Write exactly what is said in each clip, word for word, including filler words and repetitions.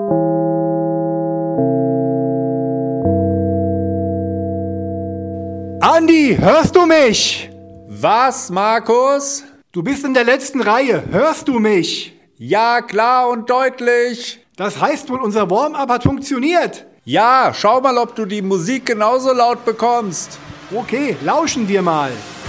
Andi, hörst du mich? Was, Markus? Du bist in der letzten Reihe. Hörst du mich? Ja, klar und deutlich. Das heißt wohl, unser Warm-up hat funktioniert. Ja, schau mal, ob du die Musik genauso laut bekommst. Okay, lauschen wir mal.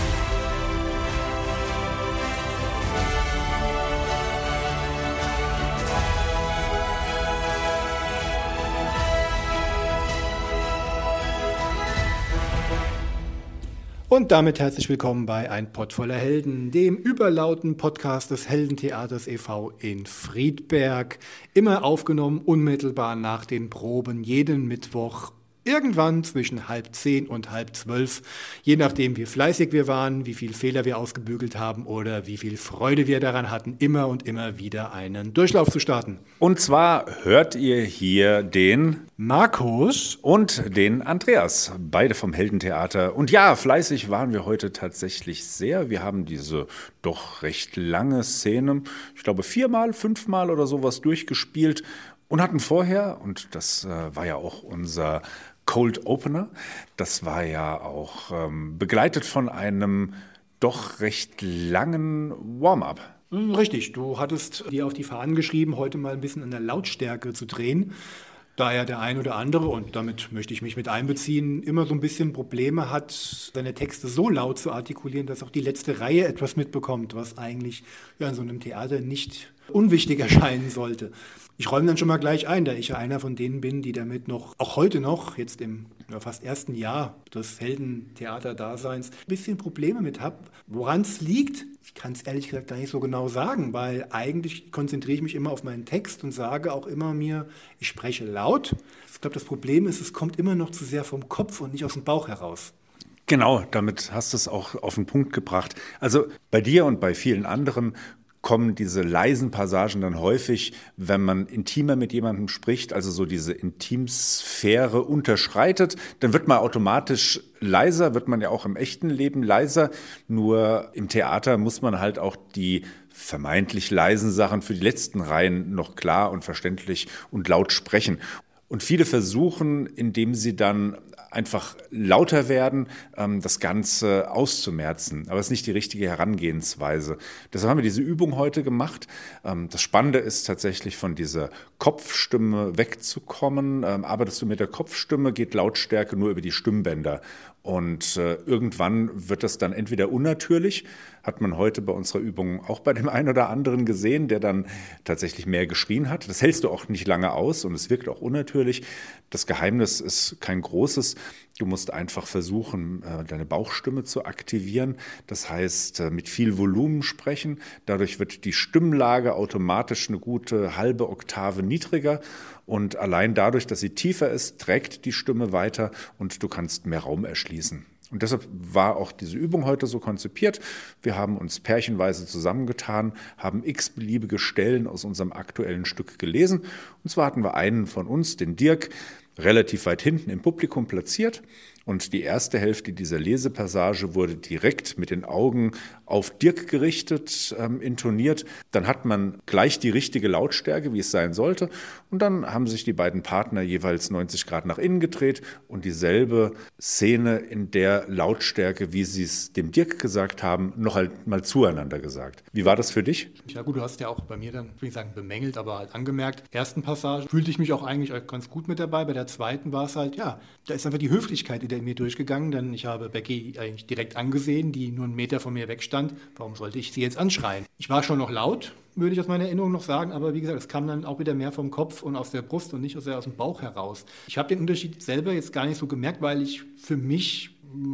Und damit herzlich willkommen bei Ein Pott voller Helden, dem überlauten Podcast des Heldentheaters e V in Friedberg. Immer aufgenommen unmittelbar nach den Proben, jeden Mittwoch. Irgendwann zwischen halb zehn und halb zwölf, je nachdem wie fleißig wir waren, wie viele Fehler wir ausgebügelt haben oder wie viel Freude wir daran hatten, immer und immer wieder einen Durchlauf zu starten. Und zwar hört ihr hier den Markus und den Andreas, beide vom Heldentheater. Und ja, fleißig waren wir heute tatsächlich sehr. Wir haben diese doch recht lange Szene, ich glaube viermal, fünfmal oder sowas durchgespielt und hatten vorher, und das äh, war ja auch unser Cold Opener, das war ja auch ähm, begleitet von einem doch recht langen Warm-up. Richtig, du hattest dir auf die Fahnen geschrieben, heute mal ein bisschen an der Lautstärke zu drehen. Da ja der ein oder andere, und damit möchte ich mich mit einbeziehen, immer so ein bisschen Probleme hat, seine Texte so laut zu artikulieren, dass auch die letzte Reihe etwas mitbekommt, was eigentlich ja, in so einem Theater nicht unwichtig erscheinen sollte. Ich räume dann schon mal gleich ein, da ich ja einer von denen bin, die damit noch, auch heute noch, jetzt im ja, fast ersten Jahr des Heldentheater-Daseins, ein bisschen Probleme mit habe. Woran es liegt, ich kann es ehrlich gesagt gar nicht so genau sagen, weil eigentlich konzentriere ich mich immer auf meinen Text und sage auch immer mir, ich spreche laut. Ich glaube, das Problem ist, es kommt immer noch zu sehr vom Kopf und nicht aus dem Bauch heraus. Genau, damit hast du es auch auf den Punkt gebracht. Also bei dir und bei vielen anderen kommen diese leisen Passagen dann häufig, wenn man intimer mit jemandem spricht, also so diese Intimsphäre unterschreitet, dann wird man automatisch leiser, wird man ja auch im echten Leben leiser, nur im Theater muss man halt auch die vermeintlich leisen Sachen für die letzten Reihen noch klar und verständlich und laut sprechen. Und viele versuchen, indem sie dann einfach lauter werden, das Ganze auszumerzen. Aber es ist nicht die richtige Herangehensweise. Deshalb haben wir diese Übung heute gemacht. Das Spannende ist tatsächlich, von dieser Kopfstimme wegzukommen. Arbeitest du mit der Kopfstimme, geht Lautstärke nur über die Stimmbänder. Und äh, irgendwann wird das dann entweder unnatürlich, hat man heute bei unserer Übung auch bei dem einen oder anderen gesehen, der dann tatsächlich mehr geschrien hat. Das hältst du auch nicht lange aus und es wirkt auch unnatürlich. Das Geheimnis ist kein großes. Du musst einfach versuchen, äh, deine Bauchstimme zu aktivieren. Das heißt, äh, mit viel Volumen sprechen. Dadurch wird die Stimmlage automatisch eine gute halbe Oktave niedriger. Und allein dadurch, dass sie tiefer ist, trägt die Stimme weiter und du kannst mehr Raum erschließen. Und deshalb war auch diese Übung heute so konzipiert. Wir haben uns pärchenweise zusammengetan, haben x-beliebige Stellen aus unserem aktuellen Stück gelesen. Und zwar hatten wir einen von uns, den Dirk, relativ weit hinten im Publikum platziert. Und die erste Hälfte dieser Lesepassage wurde direkt mit den Augen auf Dirk gerichtet, ähm, intoniert. Dann hat man gleich die richtige Lautstärke, wie es sein sollte. Und dann haben sich die beiden Partner jeweils neunzig Grad nach innen gedreht und dieselbe Szene in der Lautstärke, wie sie es dem Dirk gesagt haben, noch halt mal zueinander gesagt. Wie war das für dich? Ja gut, du hast ja auch bei mir dann, will ich sagen, bemängelt, aber halt angemerkt. Ersten Passage fühlte ich mich auch eigentlich ganz gut mit dabei. Bei der zweiten war es halt, ja, da ist einfach die Höflichkeit wieder in mir durchgegangen, denn ich habe Becky eigentlich direkt angesehen, die nur einen Meter von mir wegstand. Warum sollte ich sie jetzt anschreien? Ich war schon noch laut, würde ich aus meiner Erinnerung noch sagen, aber wie gesagt, es kam dann auch wieder mehr vom Kopf und aus der Brust und nicht aus, der, aus dem Bauch heraus. Ich habe den Unterschied selber jetzt gar nicht so gemerkt, weil ich für mich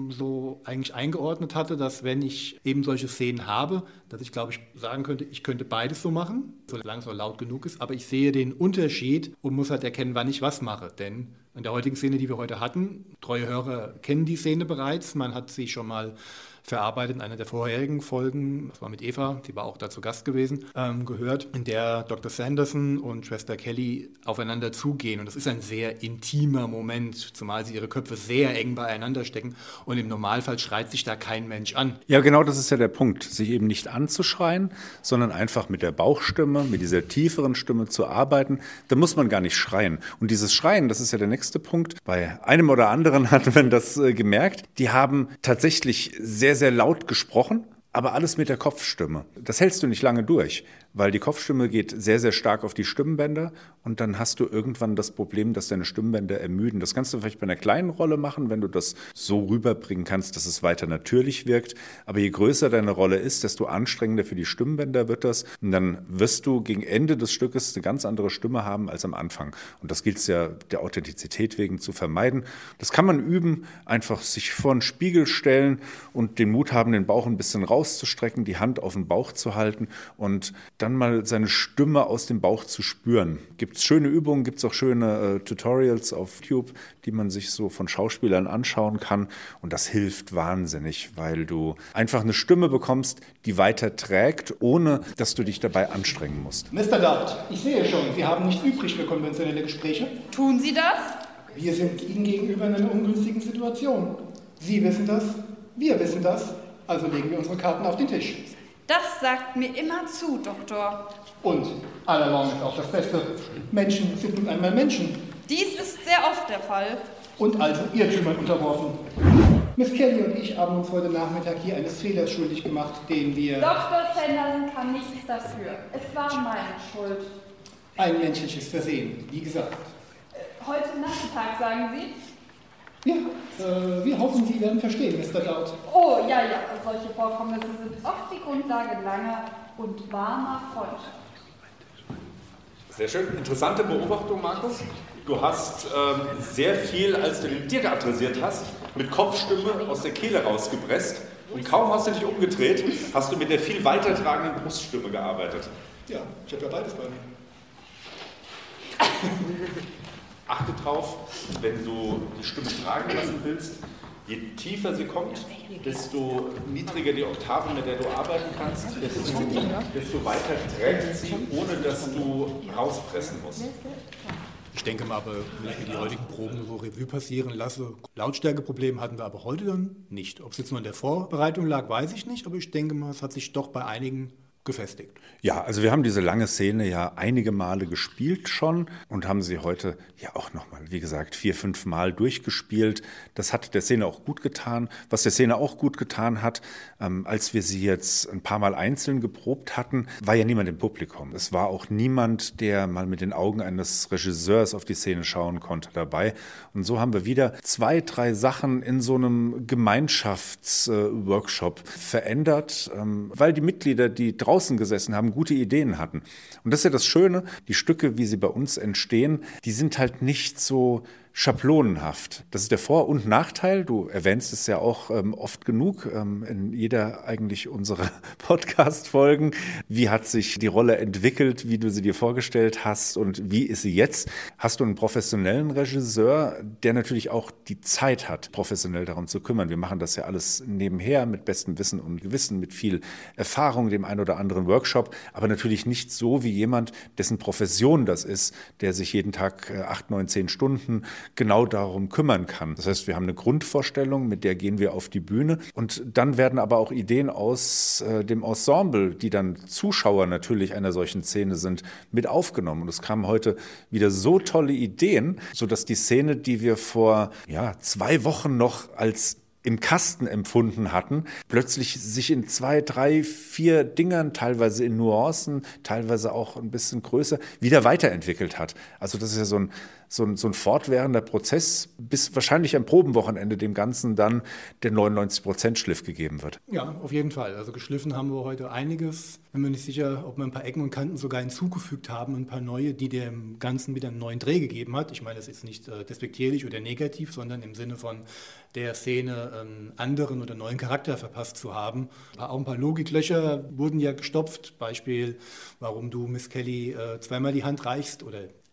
so eigentlich eingeordnet hatte, dass wenn ich eben solche Szenen habe, dass ich glaube ich sagen könnte, ich könnte beides so machen, solange es auch laut genug ist, aber ich sehe den Unterschied und muss halt erkennen, wann ich was mache, denn In der heutigen Szene, die wir heute hatten, treue Hörer kennen die Szene bereits. Man hat sie schon mal verarbeitet in einer der vorherigen Folgen, das war mit Eva, die war auch da zu Gast gewesen, ähm, gehört, in der Doktor Sanderson und Schwester Kelly aufeinander zugehen. Und das ist ein sehr intimer Moment, zumal sie ihre Köpfe sehr eng beieinander stecken. Und im Normalfall schreit sich da kein Mensch an. Ja, genau, das ist ja der Punkt, sich eben nicht anzuschreien, sondern einfach mit der Bauchstimme, mit dieser tieferen Stimme zu arbeiten. Da muss man gar nicht schreien. Und dieses Schreien, das ist ja der nächste Punkt. Bei einem oder anderen hat man das äh, gemerkt. Die haben tatsächlich sehr, sehr laut gesprochen, aber alles mit der Kopfstimme. Das hältst du nicht lange durch, weil die Kopfstimme geht sehr, sehr stark auf die Stimmbänder und dann hast du irgendwann das Problem, dass deine Stimmbänder ermüden. Das kannst du vielleicht bei einer kleinen Rolle machen, wenn du das so rüberbringen kannst, dass es weiter natürlich wirkt. Aber je größer deine Rolle ist, desto anstrengender für die Stimmbänder wird das. Und dann wirst du gegen Ende des Stückes eine ganz andere Stimme haben als am Anfang. Und das gilt es ja der Authentizität wegen zu vermeiden. Das kann man üben, einfach sich vor einen Spiegel stellen und den Mut haben, den Bauch ein bisschen rauszustrecken, die Hand auf den Bauch zu halten und dann mal seine Stimme aus dem Bauch zu spüren. Gibt es schöne Übungen, gibt es auch schöne äh, Tutorials auf YouTube, die man sich so von Schauspielern anschauen kann. Und das hilft wahnsinnig, weil du einfach eine Stimme bekommst, die weiter trägt, ohne dass du dich dabei anstrengen musst. Mister Dart, ich sehe schon, Sie haben nichts übrig für konventionelle Gespräche. Tun Sie das? Wir sind Ihnen gegenüber in einer ungünstigen Situation. Sie wissen das, wir wissen das, also legen wir unsere Karten auf den Tisch. Das sagt mir immer zu, Doktor. Und allalong ist auch das Beste. Menschen sind nun einmal Menschen. Dies ist sehr oft der Fall. Und also Irrtümern unterworfen. Miss Kelly und ich haben uns heute Nachmittag hier eines Fehlers schuldig gemacht, den wir... Doktor Sanderson kann nichts dafür. Es war meine Schuld. Ein menschliches Versehen, wie gesagt. Heute Nachmittag, sagen Sie? Ja, äh, wir hoffen, Sie werden verstehen, Mister Dowd. Oh, ja, ja, solche Vorkommnisse sind oft die Grundlage langer und warmer Freundschaft. Sehr schön. Interessante Beobachtung, Markus. Du hast ähm, sehr viel, als du den Dirk adressiert hast, mit Kopfstimme aus der Kehle rausgepresst. Und kaum hast du dich umgedreht, hast du mit der viel weiter tragenden Bruststimme gearbeitet. Ja, ich habe ja beides bei mir. Achte drauf, wenn du die Stimme tragen lassen willst, je tiefer sie kommt, desto niedriger die Oktave, mit der du arbeiten kannst, desto, desto weiter trägt sie, ohne dass du rauspressen musst. Ich denke mal, aber wenn ich mir die heutigen Proben so Revue passieren lasse, Lautstärkeprobleme hatten wir aber heute dann nicht. Ob es jetzt nur in der Vorbereitung lag, weiß ich nicht, aber ich denke mal, es hat sich doch bei einigen gefestigt. Ja, also wir haben diese lange Szene ja einige Male gespielt schon und haben sie heute ja auch nochmal, wie gesagt, vier, fünf Mal durchgespielt. Das hat der Szene auch gut getan. Was der Szene auch gut getan hat, ähm, als wir sie jetzt ein paar Mal einzeln geprobt hatten, war ja niemand im Publikum. Es war auch niemand, der mal mit den Augen eines Regisseurs auf die Szene schauen konnte dabei. Und so haben wir wieder zwei, drei Sachen in so einem Gemeinschaftsworkshop äh, verändert, ähm, weil die Mitglieder, die draußen gesessen haben, gute Ideen hatten. Und das ist ja das Schöne, die Stücke, wie sie bei uns entstehen, die sind halt nicht so schablonenhaft. Das ist der Vor- und Nachteil. Du erwähnst es ja auch ähm, oft genug ähm, in jeder eigentlich unserer Podcast-Folgen. Wie hat sich die Rolle entwickelt, wie du sie dir vorgestellt hast und wie ist sie jetzt? Hast du einen professionellen Regisseur, der natürlich auch die Zeit hat, professionell darum zu kümmern. Wir machen das ja alles nebenher mit bestem Wissen und Gewissen, mit viel Erfahrung, dem einen oder anderen Workshop, aber natürlich nicht so wie jemand, dessen Profession das ist, der sich jeden Tag äh, acht, neun, zehn Stunden genau darum kümmern kann. Das heißt, wir haben eine Grundvorstellung, mit der gehen wir auf die Bühne und dann werden aber auch Ideen aus äh, dem Ensemble, die dann Zuschauer natürlich einer solchen Szene sind, mit aufgenommen. Und es kamen heute wieder so tolle Ideen, sodass die Szene, die wir vor ja, zwei Wochen noch als im Kasten empfunden hatten, plötzlich sich in zwei, drei, vier Dingern, teilweise in Nuancen, teilweise auch ein bisschen größer, wieder weiterentwickelt hat. Also das ist ja so ein, so ein, so ein fortwährender Prozess, bis wahrscheinlich am Probenwochenende dem Ganzen dann der neunundneunzig Prozent Schliff gegeben wird. Ja, auf jeden Fall. Also geschliffen haben wir heute einiges. Bin mir nicht sicher, ob wir ein paar Ecken und Kanten sogar hinzugefügt haben, ein paar neue, die dem Ganzen wieder einen neuen Dreh gegeben hat. Ich meine, das ist nicht äh, despektierlich oder negativ, sondern im Sinne von der Szene einen anderen oder neuen Charakter verpasst zu haben. Auch ein paar Logiklöcher wurden ja gestopft. Beispiel, warum du Miss Kelly äh, zweimal die Hand reichst oder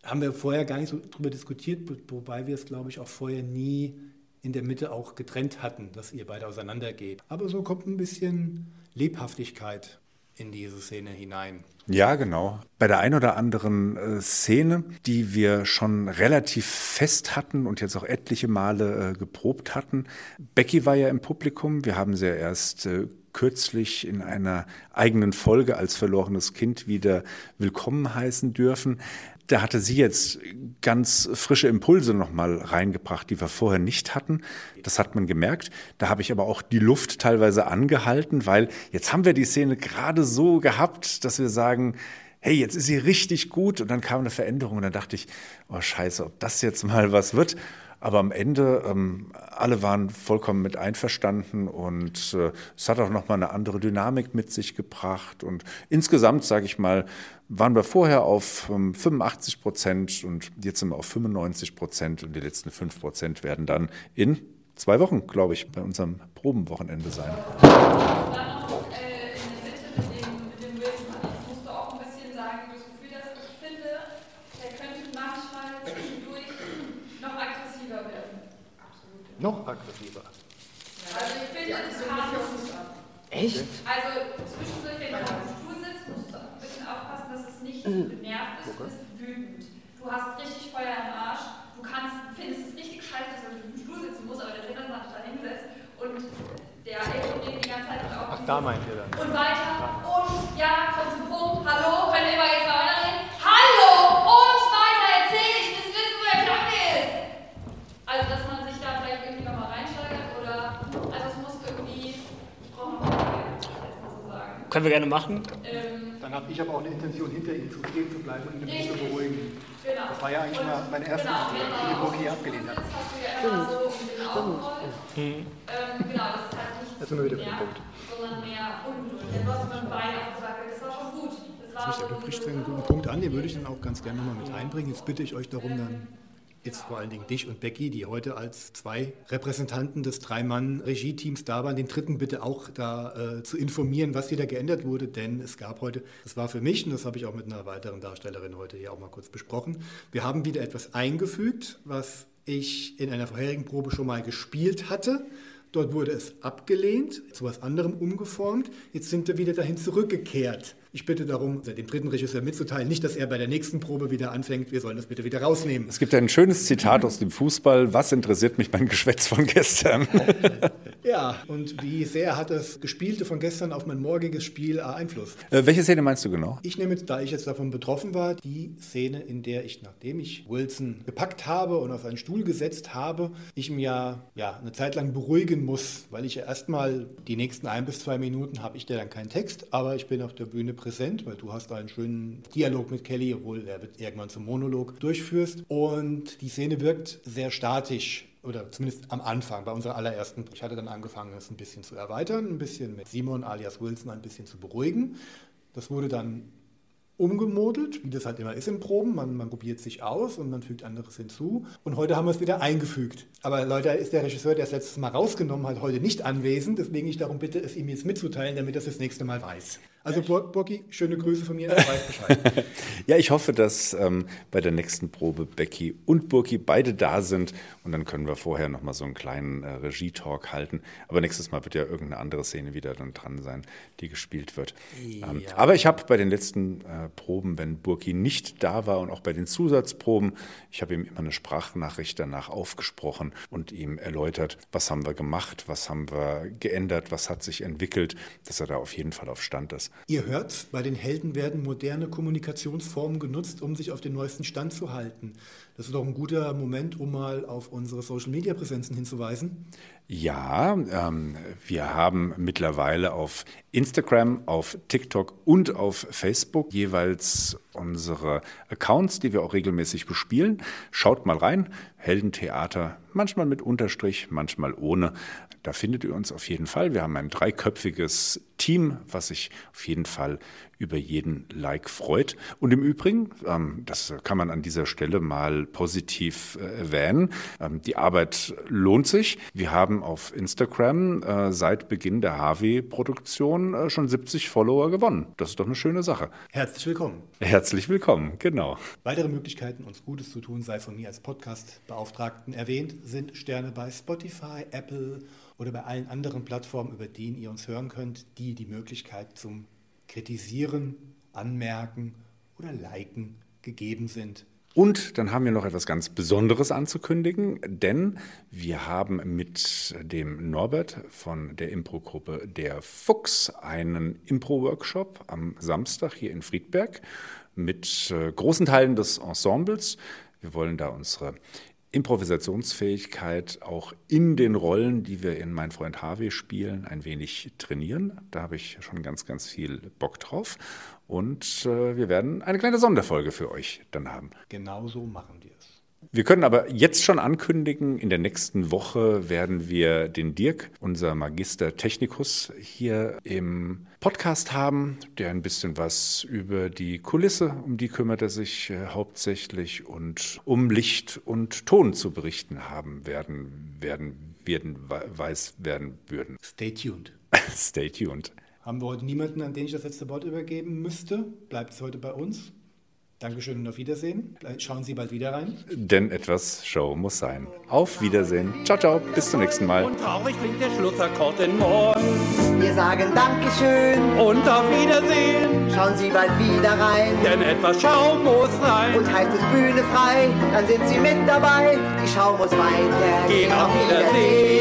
haben wir vorher gar nicht so drüber diskutiert, wobei wir es, glaube ich, auch vorher nie in der Mitte auch getrennt hatten, dass ihr beide auseinandergeht. Aber so kommt ein bisschen Lebhaftigkeit in diese Szene hinein. Ja, genau. Bei der ein oder anderen äh, Szene, die wir schon relativ fest hatten und jetzt auch etliche Male äh, geprobt hatten. Becky war ja im Publikum. Wir haben sie ja erst äh, kürzlich in einer eigenen Folge als verlorenes Kind wieder willkommen heißen dürfen. Da hatte sie jetzt ganz frische Impulse nochmal reingebracht, die wir vorher nicht hatten. Das hat man gemerkt. Da habe ich aber auch die Luft teilweise angehalten, weil jetzt haben wir die Szene gerade so gehabt, dass wir sagen, hey, jetzt ist sie richtig gut. Und dann kam eine Veränderung und dann dachte ich, oh scheiße, ob das jetzt mal was wird. Aber am Ende, ähm, alle waren vollkommen mit einverstanden und äh, es hat auch nochmal eine andere Dynamik mit sich gebracht. Und insgesamt, sage ich mal, waren wir vorher auf ähm, fünfundachtzig Prozent und jetzt sind wir auf fünfundneunzig Prozent und die letzten fünf Prozent werden dann in zwei Wochen, glaube ich, bei unserem Probenwochenende sein. Noch aggressiver. Also ich finde, das ist Echt? Also zwischendurch, wenn du auf dem Stuhl sitzt, musst du ein bisschen aufpassen, dass es nicht genervt ist, du bist wütend. Du hast richtig Feuer im Arsch, du kannst, findest es richtig scheiße, dass du auf dem Stuhl sitzen musst, aber der Sender hat dich da hingesetzt und der Echo geht die ganze Zeit auf. Ach, da meint ihr dann. Und weiter und ja, kommt zum Punkt, hallo, könnt ihr mal jetzt mal weiterreden? Hallo und weiter, erzähl ich, das wissen, wo der Klang ist. Also, dass man sich da vielleicht irgendwie nochmal reinsteigert oder, also es muss irgendwie, ich brauche noch mal jetzt mal so sagen. Können wir gerne machen. Ähm, Dann habe ich aber auch eine Intention, hinter ihm zu stehen zu bleiben und ihn ein bisschen zu beruhigen. Genau. Das war ja eigentlich mal mein erster genau, Idee, wenn die du Burki abgelehnt hat. sitzt, hast du ja immer so um den Augen rollt. Ähm, genau, das ist halt nicht Das sind wir wieder bei dem mehr, Punkt. sondern mehr Ungeduld. Du hast mit dem Bein auch gesagt, das war schon gut. Das war Siehst du, so du sprichst einen guten Punkt an, den würde ich dann auch ganz gerne nochmal mit einbringen. Jetzt bitte ich euch darum, dann jetzt vor allen Dingen dich und Becky, die heute als zwei Repräsentanten des Drei-Mann-Regie-Teams da waren, den dritten bitte auch da äh, zu informieren, was hier da geändert wurde, denn es gab heute, das war für mich, und das habe ich auch mit einer weiteren Darstellerin heute hier auch mal kurz besprochen, wir haben wieder etwas eingefügt, was ich in einer vorherigen Probe schon mal gespielt hatte. Dort wurde es abgelehnt, zu was anderem umgeformt. Jetzt sind wir wieder dahin zurückgekehrt. Ich bitte darum, dem dritten Regisseur mitzuteilen, nicht, dass er bei der nächsten Probe wieder anfängt, wir sollen das bitte wieder rausnehmen. Es gibt ein schönes Zitat aus dem Fußball, was interessiert mich mein Geschwätz von gestern? Ja, und wie sehr hat das Gespielte von gestern auf mein morgiges Spiel Einfluss? Äh, welche Szene meinst du genau? Ich nehme jetzt, da ich jetzt davon betroffen war, die Szene, in der ich, nachdem ich Wilson gepackt habe und auf einen Stuhl gesetzt habe, ich ihn ja, ja eine Zeit lang beruhigen muss, weil ich ja erstmal die nächsten ein bis zwei Minuten habe ich da dann keinen Text, aber ich bin auf der Bühne präsent, weil du hast einen schönen Dialog mit Kelly, obwohl er wird irgendwann zum Monolog durchführst. Und die Szene wirkt sehr statisch. Oder zumindest am Anfang, bei unserer allerersten. Ich hatte dann angefangen, es ein bisschen zu erweitern, ein bisschen mit Simon alias Wilson ein bisschen zu beruhigen. Das wurde dann umgemodelt, wie das halt immer ist in Proben. Man, man probiert sich aus und man fügt anderes hinzu. Und heute haben wir es wieder eingefügt. Aber Leute, ist der Regisseur, der es letztes Mal rausgenommen hat, heute nicht anwesend. Deswegen ich darum bitte, es ihm jetzt mitzuteilen, damit er es das nächste Mal weiß. Also Burki, schöne Grüße von mir, er weiß Bescheid. Ja, ich hoffe, dass ähm, bei der nächsten Probe Becky und Burki beide da sind und dann können wir vorher nochmal so einen kleinen äh, Regie-Talk halten. Aber nächstes Mal wird ja irgendeine andere Szene wieder dann dran sein, die gespielt wird. Ja. Ähm, aber ich habe bei den letzten äh, Proben, wenn Burki nicht da war und auch bei den Zusatzproben, ich habe ihm immer eine Sprachnachricht danach aufgesprochen und ihm erläutert, was haben wir gemacht, was haben wir geändert, was hat sich entwickelt, dass er da auf jeden Fall auf Stand ist. Ihr hört, bei den Helden werden moderne Kommunikationsformen genutzt, um sich auf den neuesten Stand zu halten. Das ist doch ein guter Moment, um mal auf unsere Social-Media-Präsenzen hinzuweisen. Ja, ähm, wir haben mittlerweile auf Instagram, auf TikTok und auf Facebook jeweils unsere Accounts, die wir auch regelmäßig bespielen. Schaut mal rein, Heldentheater, manchmal mit Unterstrich, manchmal ohne. Da findet ihr uns auf jeden Fall. Wir haben ein dreiköpfiges Team, was sich auf jeden Fall über jeden Like freut. Und im Übrigen, ähm, das kann man an dieser Stelle mal positiv äh, erwähnen, ähm, die Arbeit lohnt sich. Wir haben auf Instagram äh, seit Beginn der H W-Produktion äh, schon siebzig Follower gewonnen. Das ist doch eine schöne Sache. Herzlich willkommen. Herzlich willkommen, genau. Weitere Möglichkeiten, uns Gutes zu tun, sei von mir als Podcast-Beauftragten erwähnt, sind Sterne bei Spotify, Apple oder bei allen anderen Plattformen, über denen ihr uns hören könnt, die die Möglichkeit zum Kritisieren, Anmerken oder Liken gegeben sind. Und dann haben wir noch etwas ganz Besonderes anzukündigen, denn wir haben mit dem Norbert von der Impro-Gruppe Der Fuchs einen Impro-Workshop am Samstag hier in Friedberg mit äh, großen Teilen des Ensembles. Wir wollen da unsere Improvisationsfähigkeit auch in den Rollen, die wir in Mein Freund Harvey spielen, ein wenig trainieren. Da habe ich schon ganz, ganz viel Bock drauf. Und äh, wir werden eine kleine Sonderfolge für euch dann haben. Genau so machen wir es. Wir können aber jetzt schon ankündigen, in der nächsten Woche werden wir den Dirk, unser Magister Technicus, hier im Podcast haben, der ein bisschen was über die Kulisse, um die kümmert er sich äh, hauptsächlich, und um Licht und Ton zu berichten haben werden, werden, werden, weiß werden würden. Stay tuned. Stay tuned. Haben wir heute niemanden, an den ich das letzte Wort übergeben müsste? Bleibt es heute bei uns. Dankeschön und auf Wiedersehen. Schauen Sie bald wieder rein. Denn etwas Show muss sein. Auf Wiedersehen. Ciao, ciao. Bis zum nächsten Mal. Und traurig klingt der Schlussakkord in Moll. Wir sagen Dankeschön Und auf Wiedersehen. Schauen Sie bald wieder rein. Denn etwas Schau muss sein. Und heißt es Bühne frei, dann sind Sie mit dabei. Die Schau muss weitergehen. Gehen auf Wiedersehen.